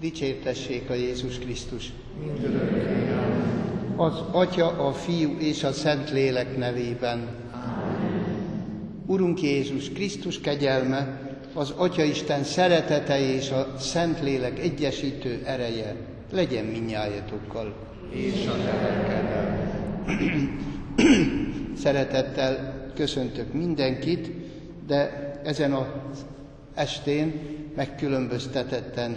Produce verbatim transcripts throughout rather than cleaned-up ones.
Dicsértessék a Jézus Krisztus! Mindörökké. Az Atya, a Fiú és a Szentlélek nevében. Ámen. Urunk Jézus Krisztus kegyelme, az Atyaisten szeretete és a Szentlélek egyesítő ereje legyen mindnyájatokkal. És a te lelkeddel. Szeretettel köszöntök mindenkit, de ezen az estén megkülönböztetetten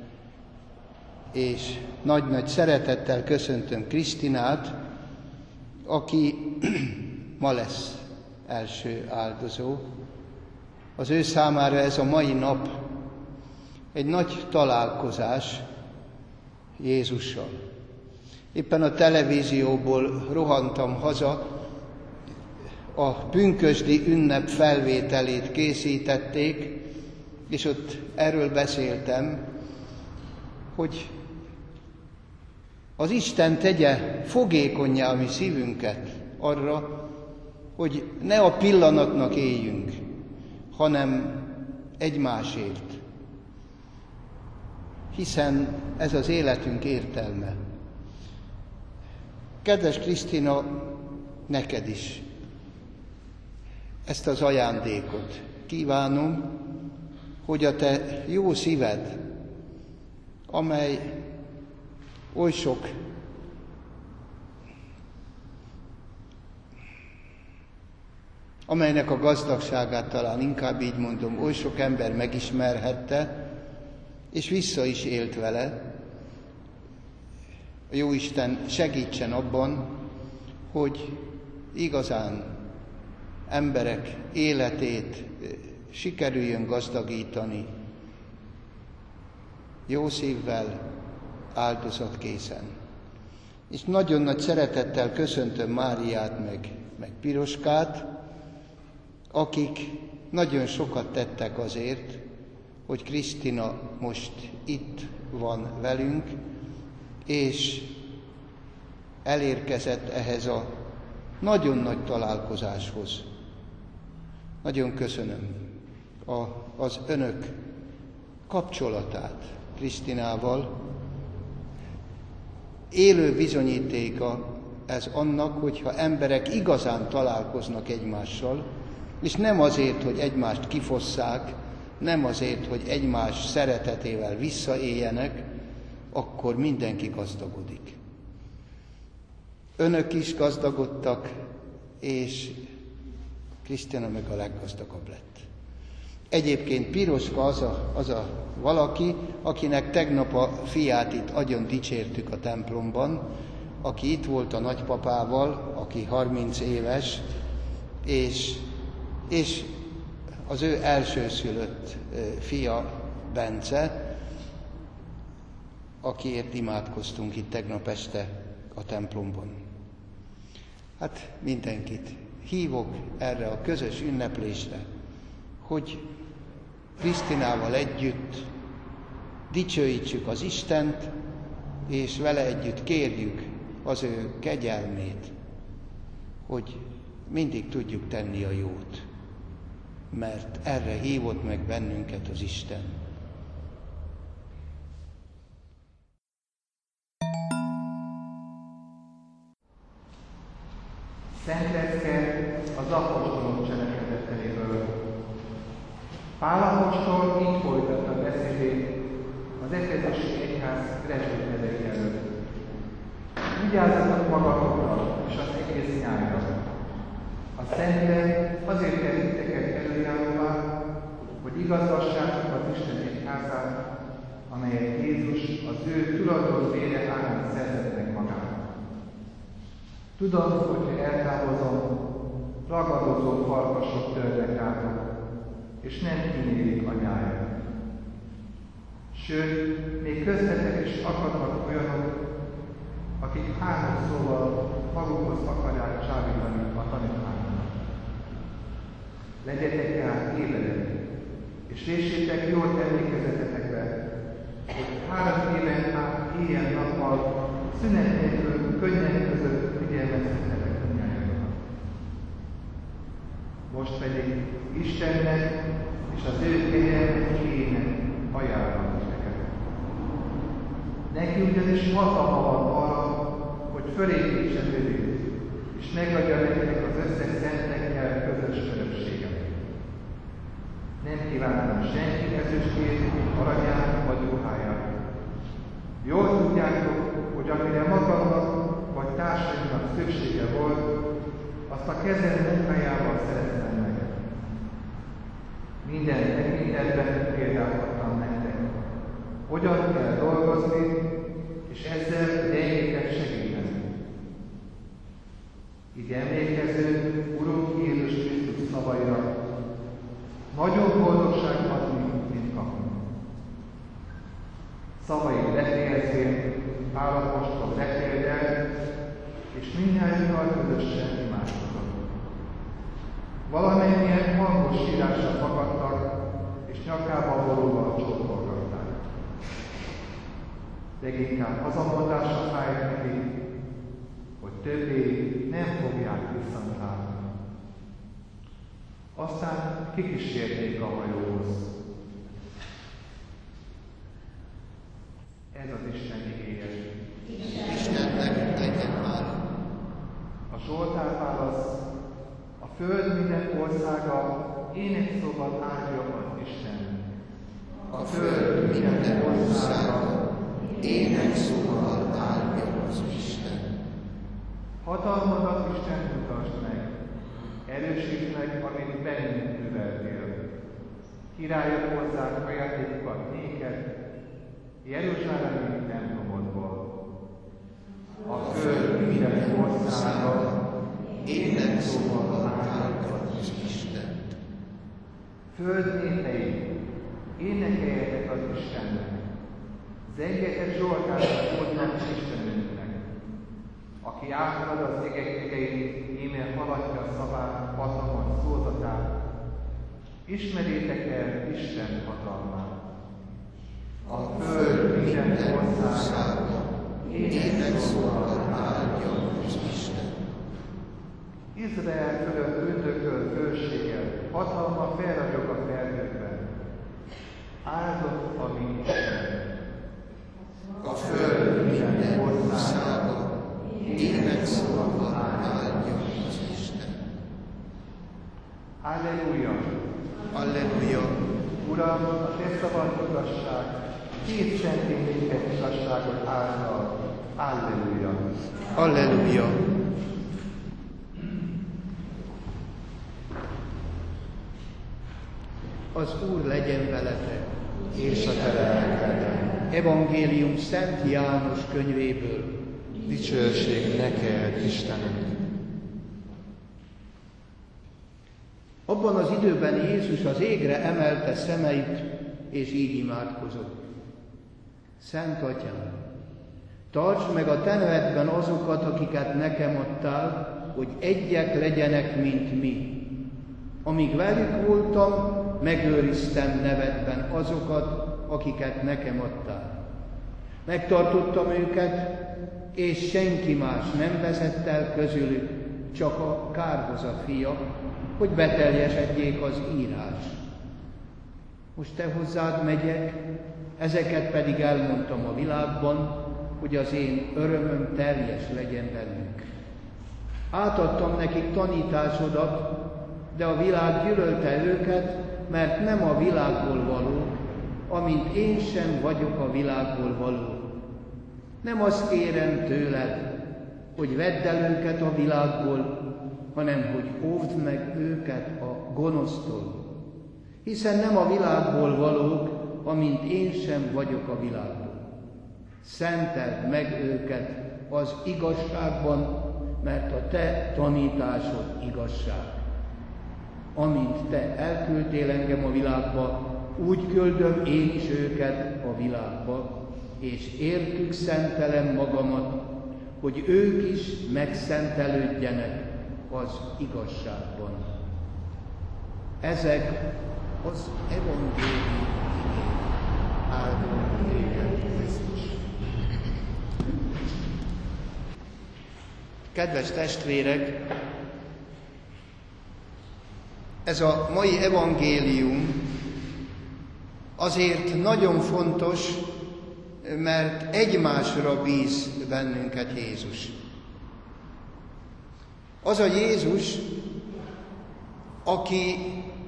és nagy-nagy szeretettel köszöntöm Krisztinát, aki ma lesz első áldozó. Az ő számára ez a mai nap egy nagy találkozás Jézussal. Éppen a televízióból rohantam haza, a pünkösdi ünnep felvételét készítették, és ott erről beszéltem, hogy az Isten tegye fogékonnyá a mi szívünket arra, hogy ne a pillanatnak éljünk, hanem egymásért. Hiszen ez az életünk értelme. Kedves Krisztina, neked is ezt az ajándékot kívánom, hogy a te jó szíved, amely oly sok amelynek a gazdagságát talán inkább így mondom, oly sok ember megismerhette, és vissza is élt vele. A Jóisten segítsen abban, hogy igazán emberek életét sikerüljön gazdagítani, jó szívvel, áldozatkészen. És nagyon nagy szeretettel köszöntöm Máriát meg, meg Piroskát, akik nagyon sokat tettek azért, hogy Krisztina most itt van velünk, és elérkezett ehhez a nagyon nagy találkozáshoz. Nagyon köszönöm a, az önök kapcsolatát Krisztinával. Élő bizonyítéka ez annak, hogyha emberek igazán találkoznak egymással, és nem azért, hogy egymást kifosszák, nem azért, hogy egymás szeretetével visszaéljenek, akkor mindenki gazdagodik. Önök is gazdagodtak, és Krisztina meg a leggazdagabb lett. Egyébként Piroska az a, az a valaki, akinek tegnap a fiát itt agyon dicsértük a templomban, aki itt volt a nagypapával, aki harminc éves, és, és az ő elsőszülött fia, Bence, akiért imádkoztunk itt tegnap este a templomban. Hát mindenkit hívok erre a közös ünneplésre, hogy Krisztinával együtt dicsőítsük az Istent, és vele együtt kérjük az ő kegyelmét, hogy mindig tudjuk tenni a jót, mert erre hívott meg bennünket az Isten. Szent Lecke az apostolok cselekedetteiből. Pál apostol így folytatta beszédét az efezesi egyház presbiterei előtt. Vigyázzatok magatokra és az egész nyájra. A Szentlélek azért kell titeket előjáróvá, hogy igazgassátok az Isten egyházát, amelyet Jézus az ő tulajdon vére árán szerzett meg magának. Tudom, hogyha eltávozom, ragadozó farkasok törnek rátok, és nem kímélik a nyájat. Sőt, még köztetek is akadnak olyanok, akik három szóval magukhoz akarják csábítani a tanítványokat. Legyetek tehát éledek, és véssétek jól emlékezetetekbe, hogy három éven át éjjel-nappal szünet nélkül könnyek között figyelmeztetek mindnyájatokat. Most pedig Istennek és az ő kegyelmes igének ajánlom titeket. Neki ugyanis hatalma van arra, hogy fölépítse tőlét, és megadja nektek az összes szentekkel közös örökséget. Nem kívánom senki ezüstjét, aranyát vagy ruháját. Jól tudjátok, hogy amire magamnak vagy társaimnak szüksége volt, azt a kezem munkájával szereztem meg. Minden tekintetben példát adtam nektek. Hogyan kell dolgozni, és ezzel gyengéket segíteni. Így emlékezünk Urunk Jézus Krisztus szavaira. Nagyobb boldogság adni, mint kapni. Szavait befejezvén Pál apostol beszélt, és mindnyájukkal közösen imádkozott. Valamennyien hangos sírásra fakadtak, és nyakába borulva csókolgatták. Leginkább hazamondása fájt neki, hogy többé nem fogják viszont látni. Aztán kikísérték a hajóhoz. Ez az Isten igéje. Istennek legyen hála. A Zsoltár válasz: a föld minden országa énekszóval áldja az Isten. A föld minden országa énekszóval áldja az Isten. Hatalmadat Isten mutasd meg, erősítsd meg, amit bennünk műveltél. Királyok hozzák ajándékokat néked, Jeruzsálemi templomodból. A föld minden országa énekszóval áldja az Isten. Föld népei, énekeljetek az Istennek, zengjetek zsoltárat Úrnak Istenünknek, aki áthalad az égek jegein, íme haladja a szavát, hatalmas szózatát. Ismerjétek el Isten hatalmát. A föld minden országa énekszóval áldja az Isten. Izrael fölött üldököl fölséggel, hatalma felragyog a felhőkben. Áldott a mi Isten. A föld minden országa énekszóval áldja az Isten. Alleluja! Alleluja! Uram, a te szabad igazság, két szentényeket igazságot által. Alleluja! Alleluja! Az Úr legyen veletek, És a te lelkedben. Evangélium Szent János könyvéből. Dicsőség neked, Istenünk! Abban az időben Jézus az égre emelte szemeit, és így imádkozott. Szent Atyám, tartsd meg a te nevedben azokat, akiket nekem adtál, hogy egyek legyenek, mint mi. Amíg velük voltam, megőriztem nevedben azokat, akiket nekem adtál. Megtartottam őket, és senki más nem vezett el közülük, csak a kárhoza fia, hogy beteljesedjék az írás. Most te hozzád megyek, ezeket pedig elmondtam a világban, hogy az én örömöm teljes legyen bennük. Átadtam nekik tanításodat, de a világ gyűlölte őket, mert nem a világból valók, amint én sem vagyok a világból való. Nem azt kérem tőled, hogy vedd el őket a világból, hanem hogy óvd meg őket a gonosztól. Hiszen nem a világból valók, amint én sem vagyok a világból. Szenteld meg őket az igazságban, mert a te tanításod igazság. Amint te elküldtél engem a világba, úgy küldöm én is őket a világba, és értük szentelem magamat, hogy ők is megszentelődjenek az igazságban. Ezek az evangélium áldott téged, Krisztus. Kedves testvérek, ez a mai evangélium azért nagyon fontos, mert egymásra bíz bennünket Jézus. Az a Jézus, aki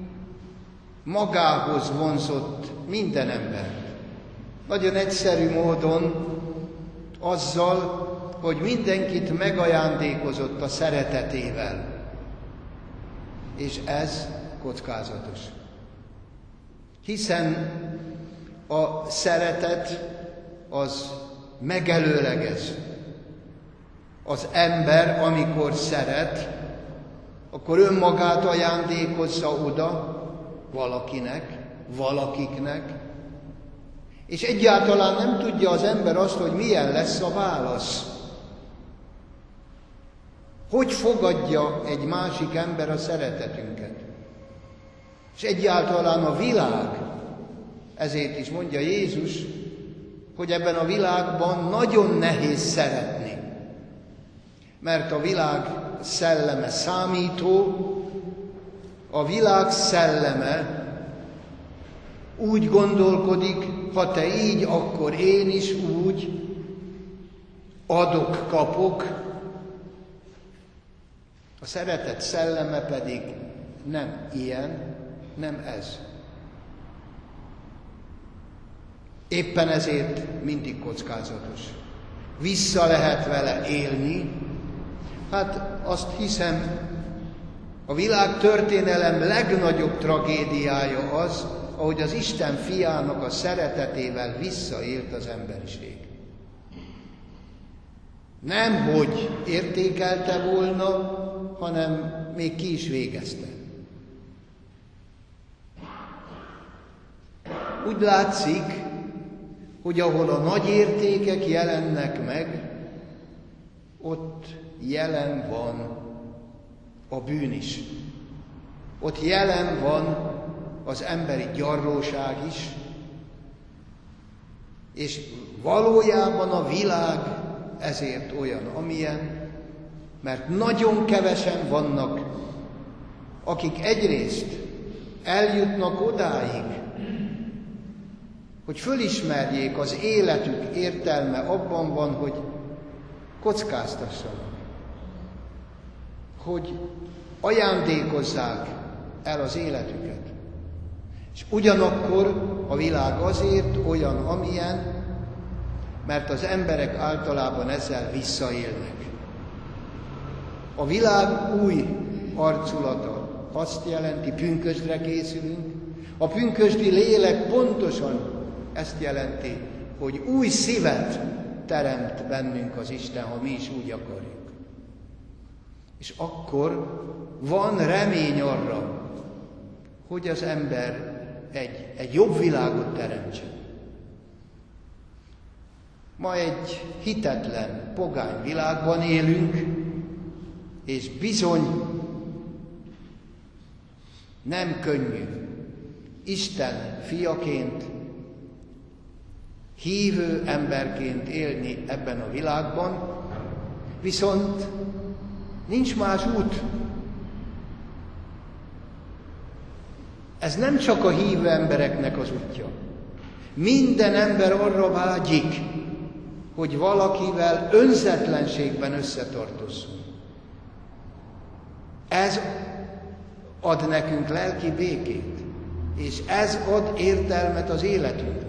magához vonzott minden embert. Nagyon egyszerű módon azzal, hogy mindenkit megajándékozott a szeretetével. És ez kockázatos. Hiszen a szeretet az megelőlegez. Az ember, amikor szeret, akkor önmagát ajándékozza oda valakinek, valakiknek, és egyáltalán nem tudja az ember azt, hogy milyen lesz a válasz. Hogy fogadja egy másik ember a szeretetünket? És egyáltalán a világ, ezért is mondja Jézus, hogy ebben a világban nagyon nehéz szeretni. Mert a világ szelleme számító, a világ szelleme úgy gondolkodik, ha te így, akkor én is úgy, adok, kapok. A szeretet szelleme pedig nem ilyen, nem ez. Éppen ezért mindig kockázatos. Vissza lehet vele élni. Hát azt hiszem, a világ történelem legnagyobb tragédiája az, ahogy az Isten fiának a szeretetével visszaélt az emberiség. Nem, hogy értékelte volna, hanem még ki is végezte. Úgy látszik, hogy ahol a nagy értékek jelennek meg, ott jelen van a bűn is. Ott jelen van az emberi gyarlóság is, és valójában a világ ezért olyan, amilyen, mert nagyon kevesen vannak, akik egyrészt eljutnak odáig, hogy fölismerjék, az életük értelme abban van, hogy kockáztassanak, hogy ajándékozzák el az életüket. És ugyanakkor a világ azért olyan, amilyen, mert az emberek általában ezzel visszaélnek. A világ új arculata azt jelenti, pünkösdre készülünk. A pünkösdi lélek pontosan ezt jelenti, hogy új szívet teremt bennünk az Isten, ha mi is úgy akarjuk. És akkor van remény arra, hogy az ember egy, egy jobb világot teremtsen. Ma egy hitetlen, pogány világban élünk, és bizony nem könnyű Isten fiaként, hívő emberként élni ebben a világban, viszont nincs más út. Ez nem csak a hívő embereknek az útja. Minden ember arra vágyik, hogy valakivel önzetlenségben összetartozzunk. Ez ad nekünk lelki békét, és ez ad értelmet az életünknek.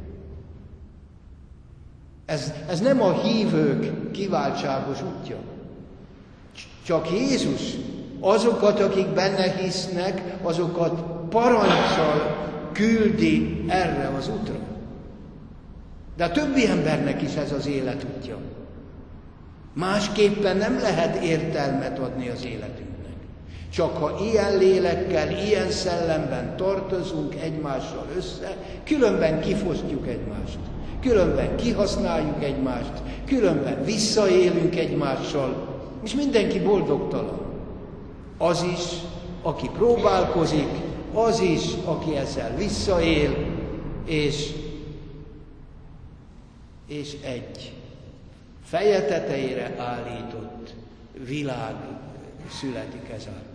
Ez, ez nem a hívők kiváltságos útja. Csak Jézus azokat, akik benne hisznek, azokat parancsal küldi erre az útra. De a többi embernek is ez az életútja. Másképpen nem lehet értelmet adni az életünknek. Csak ha ilyen lélekkel, ilyen szellemben tartozunk egymással össze, különben kifosztjuk egymást, különben kihasználjuk egymást, különben visszaélünk egymással, és mindenki boldogtalan. Az is, aki próbálkozik, az is, aki ezzel visszaél, és, és egy feje tetejére állított világ születik ezáltal.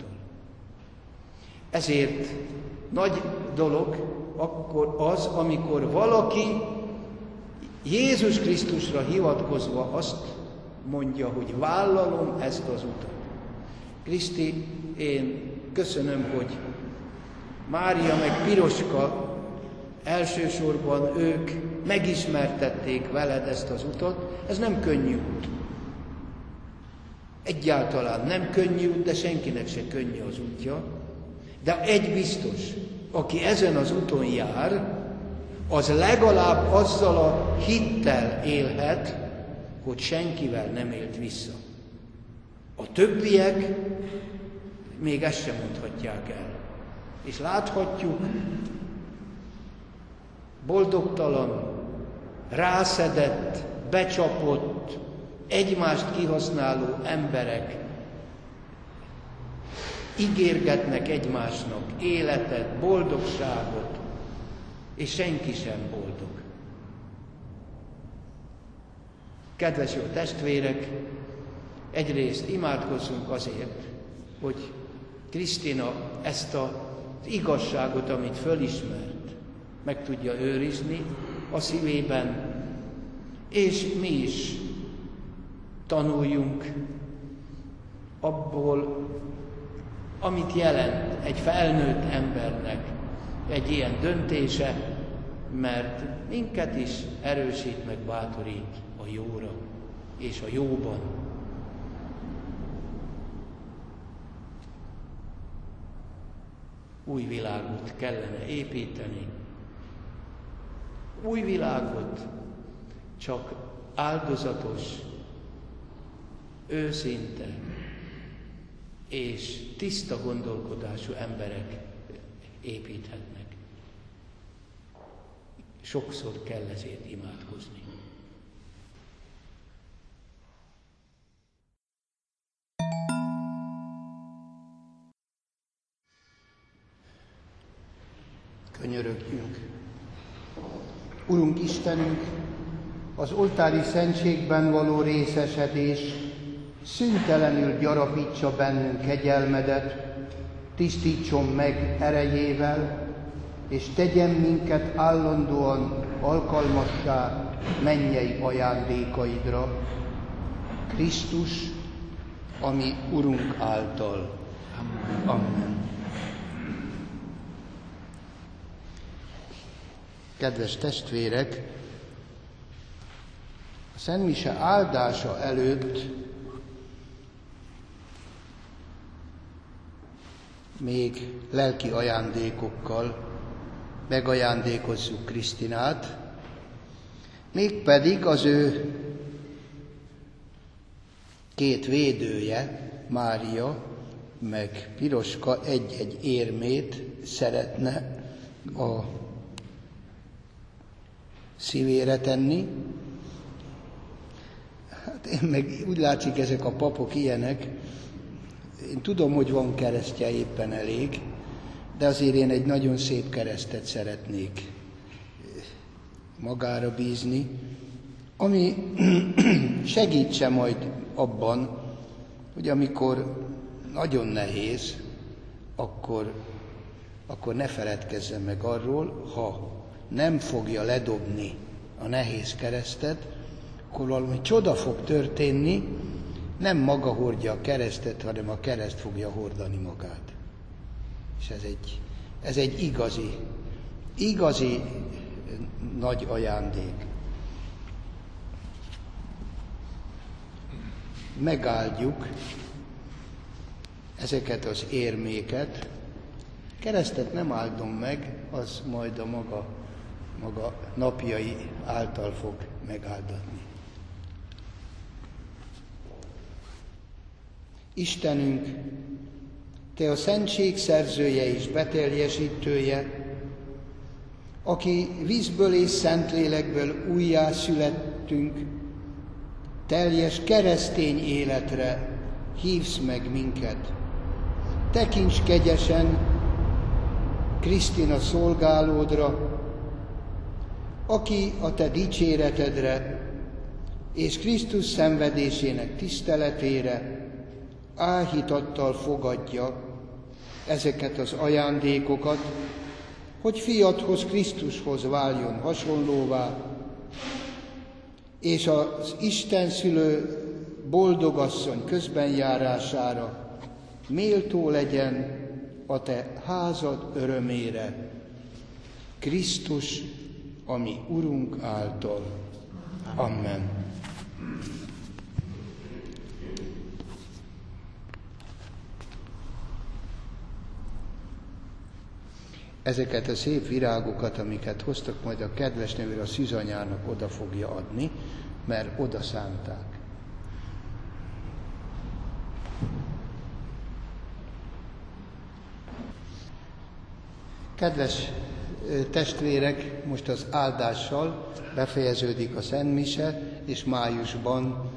Ezért nagy dolog akkor az, amikor valaki Jézus Krisztusra hivatkozva azt mondja, hogy vállalom ezt az utat. Kriszti, én köszönöm, hogy Mária meg Piroska elsősorban ők megismertették veled ezt az utat. Ez nem könnyű út. Egyáltalán nem könnyű út, de senkinek se könnyű az útja. De egy biztos, aki ezen az úton jár, az legalább azzal a hittel élhet, hogy senkivel nem élt vissza. A többiek még ezt sem mondhatják el. És láthatjuk, boldogtalan, rászedett, becsapott, egymást kihasználó emberek ígérgetnek egymásnak életet, boldogságot, és senki sem boldog. Kedves jó testvérek, egyrészt imádkozzunk azért, hogy Krisztina ezt az igazságot, amit fölismert, meg tudja őrizni a szívében, és mi is tanuljunk abból, amit jelent egy felnőtt embernek egy ilyen döntése, mert minket is erősít meg bátorít a jóra és a jóban. Új világot kellene építeni. Új világot csak áldozatos, őszinte és tiszta gondolkodású emberek építhetnek. Sokszor kell ezért imádkozni. Könyörögjünk. Urunk Istenünk, az oltári szentségben való részesedés szüntelenül gyarapítsa bennünk kegyelmedet, tisztítson meg erejével, és tegyen minket állandóan alkalmassá mennyei ajándékaidra. Krisztus, ami Urunk által. Amen. Kedves testvérek, a Szentmise áldása előtt még lelki ajándékokkal megajándékozzuk Krisztinát, mégpedig az ő két védője, Mária meg Piroska egy-egy érmét szeretne a szívére tenni. Hát én meg úgy látszik, ezek a papok ilyenek. Én tudom, hogy van keresztje éppen elég, de azért én egy nagyon szép keresztet szeretnék magára bízni, ami segítse majd abban, hogy amikor nagyon nehéz, akkor, akkor ne feledkezzen meg arról, ha nem fogja ledobni a nehéz keresztet, akkor valami csoda fog történni, nem maga hordja a keresztet, hanem a kereszt fogja hordani magát. És ez egy, ez egy igazi, igazi nagy ajándék. Megáldjuk ezeket az érméket. Keresztet nem áldom meg, az majd a maga, maga napjai által fog megáldatni. Istenünk, Te a szentség szerzője és beteljesítője, aki vízből és szentlélekből újjá születtünk, teljes keresztény életre hívsz meg minket. Tekints kegyesen Krisztina szolgálódra, aki a Te dicséretedre és Krisztus szenvedésének tiszteletére álhitattal fogadja ezeket az ajándékokat, hogy fiadhoz, Krisztushoz váljon hasonlóvá, és az Isten szülő boldogasszony közbenjárására méltó legyen a te házad örömére, Krisztus, a mi Urunk által. Amen. Ezeket a szép virágokat, amiket hoztak, majd a kedves nővér a szűzanyának oda fogja adni, mert oda szánták. Kedves testvérek, most az áldással befejeződik a Szentmise, és májusban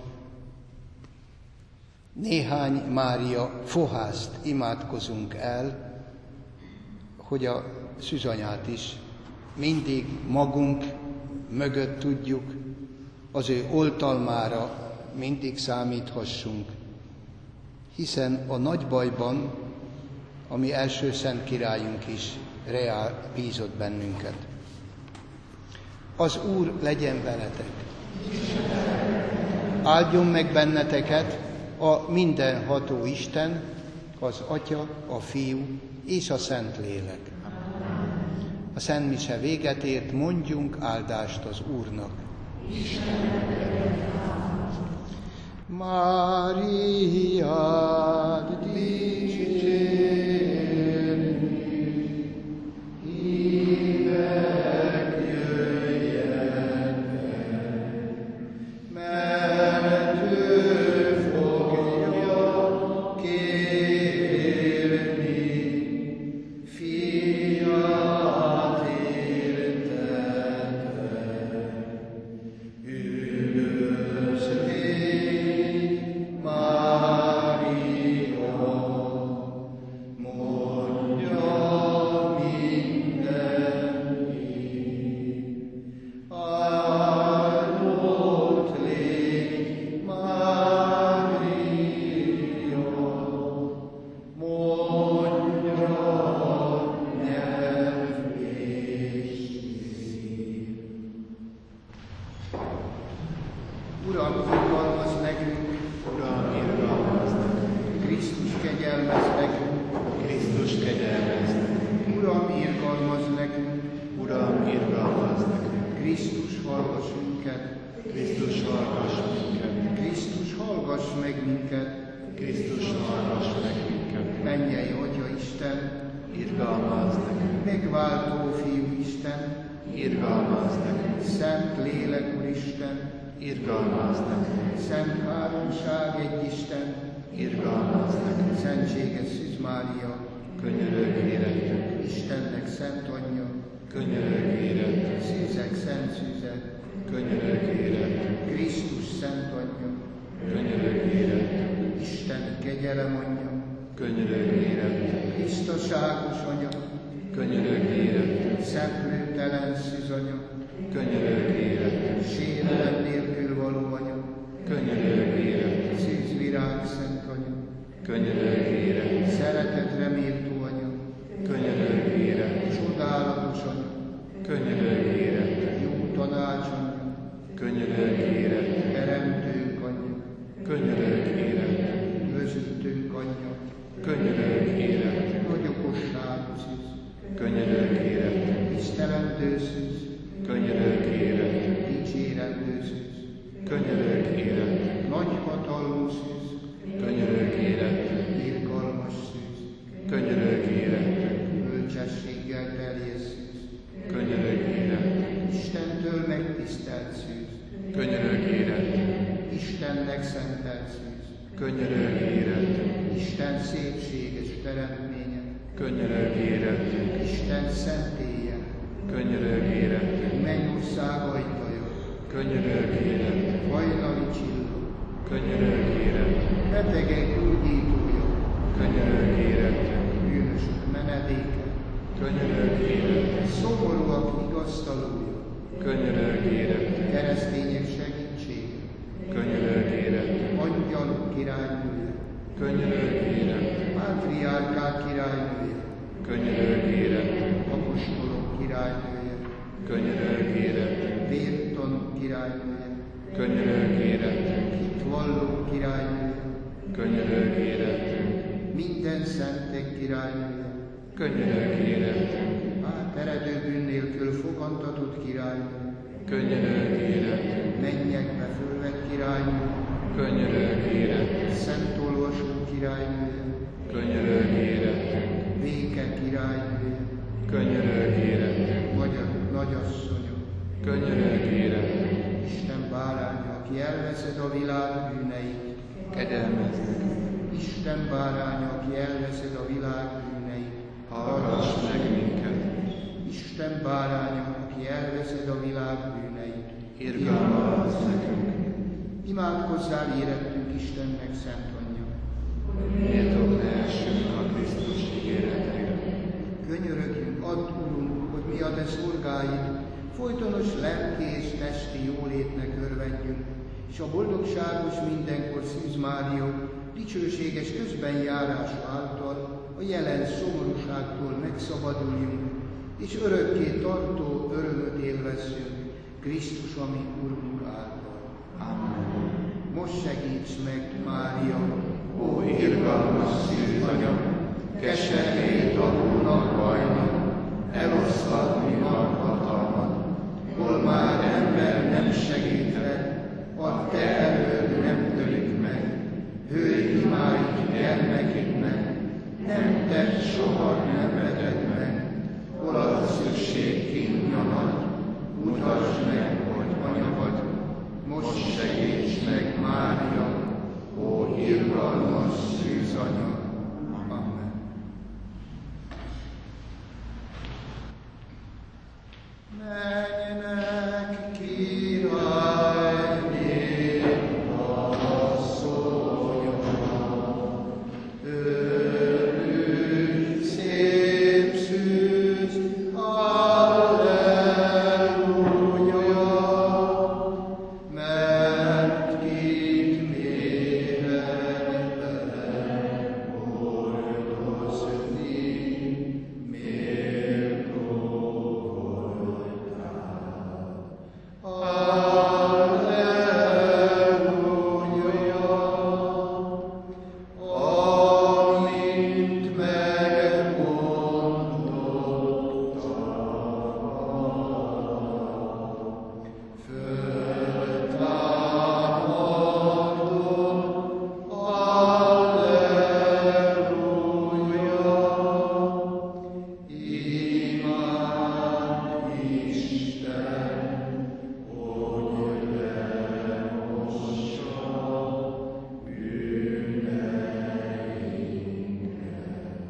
néhány Mária fohászt imádkozunk el, hogy a szűzanyát is mindig magunk mögött tudjuk, az ő oltalmára mindig számíthassunk, hiszen a nagy bajban a mi első szent királyunk is reál bízott bennünket. Az Úr legyen veletek! Áldjon meg benneteket a mindenható Isten, az Atya, a Fiú és a Szentlélek. A Szentmise véget ért, mondjunk áldást az Úrnak. Máriát dicsérni, hívek jöjjenek, mert ő fogja kérni fiát éltetve. Üdvözlégy, Mária, mondja mindenki. Áldott légy, Mária, mondja nyelv és szív. Uram, irgalmazz nekünk, Uram, irgalmazz nekünk. Krisztus kegyelmezz nekünk, Krisztus kegyelmezz nekünk. Uram, irgalmazz nekünk, Uram, irgalmazz nekünk. Krisztus hallgass minket, Krisztus hallgass minket. Krisztus hallgass meg minket, Krisztus hallgass meg minket. mennyei Atya Isten, Irgalmazz nekünk. megváltó Fiú Isten, Irgalmazz nekünk. Szent Lélek Úristen, Irgalmazz nekünk. Szent Háromság egy Isten, Irgalmazz nekünk. Szentséges Szűz Mária, Könyörögj érettünk. Istennek Szent Anyja, Könyörögj érettünk. Szűzek Szent Szűze, Könyörögj érettünk. Krisztus Szent Anyja, Könyörögj érettünk. Isten kegyelem Anyja, Könyörögj érettünk. tisztaságos Anya, Könyörögj érettünk. szemlőtelen Szűzanya, Könyörögj érettünk. sérelem nélkül való Anya, Könyörögj érettünk. Szűzvirág Szent Anya, Könyörögj érettünk. szeretetre méltó Anya, Könyörögj érettünk. csodálatos Anya, Könyörögj érettünk. jó tanács Anya, Könyörögj érettünk. teremtőnk Anya, Könyörögj érettünk. üdvözítőnk Anya, Könyörögj érettünk. nagy okosságú Szűz, Könyörögj érettünk. tisztelendő Szűz, Könyörögj érettünk. dicsérendő Szűz, Könyörögj érettünk. nagy hatalmú Szűz, Könyörögj érettünk. irgalmas Szűz, Könyörögj érettünk. bölcsességgel teljes Szűz, Könyörögj érettünk. Istentől megtisztelt Szűz, Könyörögj érettünk. Istennek szentelt Szűz, Könyörögj érettünk. Isten szépséges teremtménye, Könyörögj érettünk. Isten szentélye, Könyörögj érettünk. mennyország ajtaja, Könyörögj érettünk. hajnali csillag, Könyörögj érettünk. betegek gyógyítója, Könyörögj érettünk. bűnösök menedéke, Könyörögj érettünk. szomorúak vigasztalója, Könyörögj érettünk. keresztények segítsége, Könyörögj érettünk. angyalok királynője, Könyörögj érettünk. pátriárkák királynője, Könyörögj érettünk. apostolok királynője, Könyörögj érettünk. vértanúk királynője, királynője, könyörögj érettünk, hit valló királynője, könyörögj érettünk, minden szentek királynője, könyörögj érettünk, áteredő bűn nélkül fogantatott királynője, könyörögj érettünk, mennyekbe fölvett királynője, könyörögj érettünk, szent olvasó királynője, könyörögj érettünk, béke királynője, könyörögj érettünk, magyar nagyasszonya, könyörögj érettünk, Isten báránya, aki elveszed a világ bűneit, kegyelmezz nekünk, Isten báránya, aki elveszed a világ bűneit, hallgass meg minket, Isten báránya, aki elveszed a világ bűneit, irgalmazz nekünk, imádkozzál érettünk Istennek, Szent Anyja. méltók lehessünk a Krisztus ígéreteire. Könyörögjünk, add, Urunk, hogy mi a Te szolgáid, folytonos lelki és testi jólétnek örvendjünk, és a boldogságos mindenkor Szűz Mária dicsőséges közbenjárása által a jelen szomorúságtól megszabaduljunk, és örökké tartó örömöt élvezzünk Krisztus, ami Urunk által. Amen. Most segíts meg, Mária, Ó, irgalmas szűz Anya, keservét adónak bajnak, eloszlatni van hatalmat, hol már ember nem segíthet, a Te erőd nem törik meg, hőj imáit gyermekidnek, nem tett, soha nem veted meg, hol a szükség kínnyomad, mutasd meg, hogy anya vagy, most segíts meg, Mária, ó irgalmas szűz Anya. Amen. Menjenek, királynő asszonyom, örülj, szép szűz, halleluja, mert kit méretben oldozni méltó voltál. Halleluja, amint megmondottam, föltámadom, halleluja, imád Isten, hogy lemossa bűneinket.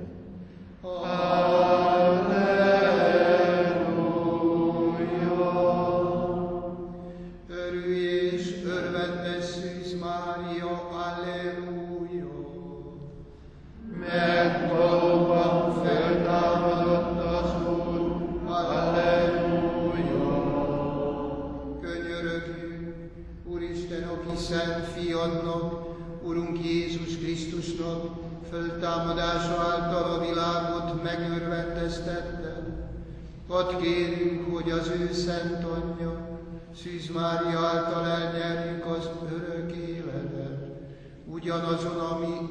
Halleluja! Örülj és örvendes Szűz Mária, halleluja! Mert valóban feltámadott az Úr, halleluja! Könyörögjünk, Úristen, aki szent fiadnak, Urunk Jézus Krisztusnak föltámadása által a világot megörvendeztetted. Add kérünk, hogy az ő szent anyja, Szűz Mária által elnyerjük az örök életet, ugyanazon a mi